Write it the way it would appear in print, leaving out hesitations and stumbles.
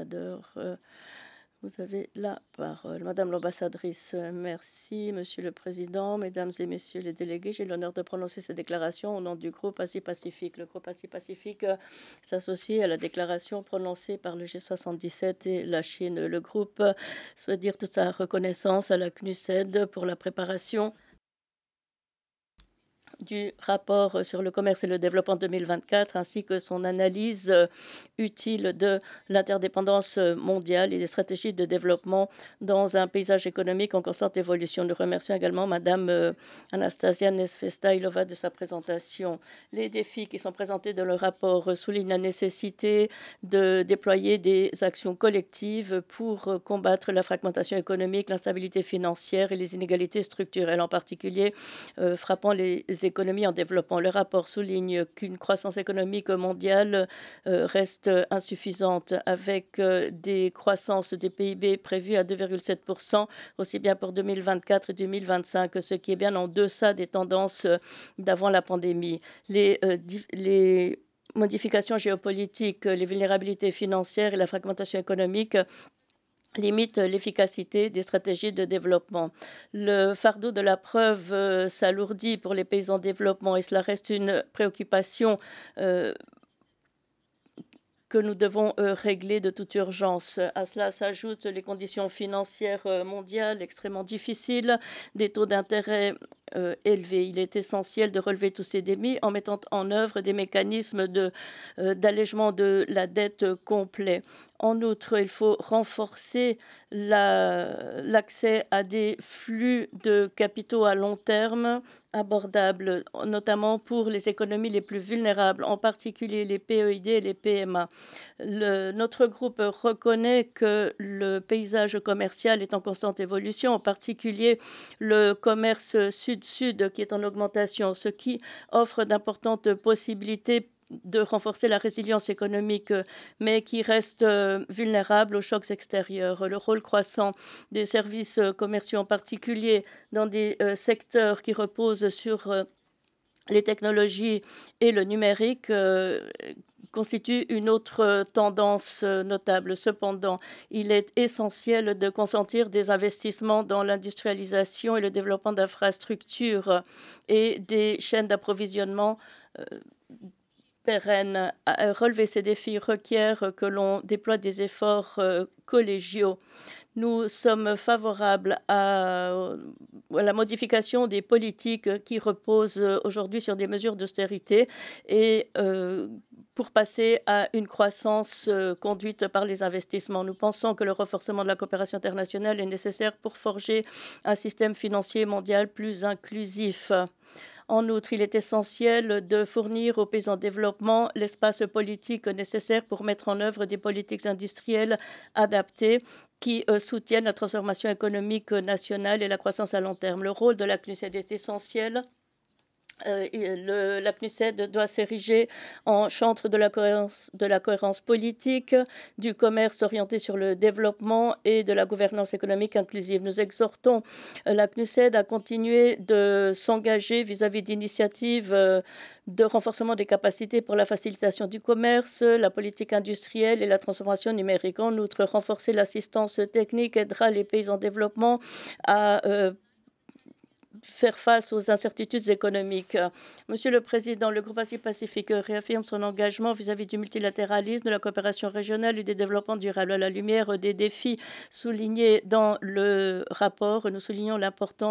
ambassadeur. Vous avez la parole. Madame l'ambassadrice, merci, Monsieur le Président, Mesdames et Messieurs les délégués. J'ai l'honneur de prononcer cette déclaration au nom du groupe Asie-Pacifique. Le groupe Asie-Pacifique s'associe à la déclaration prononcée par le G77 et la Chine. Le groupe souhaite dire toute sa reconnaissance à la CNUSED pour la préparation du rapport sur le commerce et le développement 2024, ainsi que son analyse utile de l'interdépendance mondiale et des stratégies de développement dans un paysage économique en constante évolution. Nous remercions également Madame Anastasia Nesvestailova de sa présentation. Les défis qui sont présentés dans le rapport soulignent la nécessité de déployer des actions collectives pour combattre la fragmentation économique, l'instabilité financière et les inégalités structurelles, en particulier frappant les économies en développement. Le rapport souligne qu'une croissance économique mondiale reste insuffisante, avec des croissances des PIB prévues à 2,7%, aussi bien pour 2024 et 2025, ce qui est bien en deçà des tendances d'avant la pandémie. Les modifications géopolitiques, les vulnérabilités financières et la fragmentation économique limite l'efficacité des stratégies de développement. Le fardeau de la preuve s'alourdit pour les pays en développement et cela reste une préoccupation que nous devons régler de toute urgence. À cela s'ajoutent les conditions financières mondiales extrêmement difficiles, des taux d'intérêt élevés. Il est essentiel de relever tous ces défis en mettant en œuvre des mécanismes d'allègement de la dette complet. En outre, il faut renforcer l'accès à des flux de capitaux à long terme abordables, notamment pour les économies les plus vulnérables, en particulier les PEID et les PMA. Notre groupe reconnaît que le paysage commercial est en constante évolution, en particulier le commerce sud-sud qui est en augmentation, ce qui offre d'importantes possibilités de renforcer la résilience économique, mais qui reste vulnérable aux chocs extérieurs. Le rôle croissant des services commerciaux, en particulier dans des secteurs qui reposent sur les technologies et le numérique constitue une autre tendance notable. Cependant, il est essentiel de consentir des investissements dans l'industrialisation et le développement d'infrastructures et des chaînes d'approvisionnement pérennes. Relever ces défis requiert que l'on déploie des efforts collégiaux. Nous sommes favorables à la modification des politiques qui reposent aujourd'hui sur des mesures d'austérité et pour passer à une croissance conduite par les investissements. Nous pensons que le renforcement de la coopération internationale est nécessaire pour forger un système financier mondial plus inclusif. En outre, il est essentiel de fournir aux pays en développement l'espace politique nécessaire pour mettre en œuvre des politiques industrielles adaptées qui soutiennent la transformation économique nationale et la croissance à long terme. Le rôle de la CNUSED est essentiel. La CNUSED doit s'ériger en chantre de la cohérence politique, du commerce orienté sur le développement et de la gouvernance économique inclusive. Nous exhortons la CNUSED à continuer de s'engager vis-à-vis d'initiatives de renforcement des capacités pour la facilitation du commerce, la politique industrielle et la transformation numérique. En outre, renforcer l'assistance technique aidera les pays en développement à faire face aux incertitudes économiques. Monsieur le Président, le groupe Asie-Pacifique réaffirme son engagement vis-à-vis du multilatéralisme, de la coopération régionale et du développement durable. À la lumière des défis soulignés dans le rapport, nous soulignons l'importance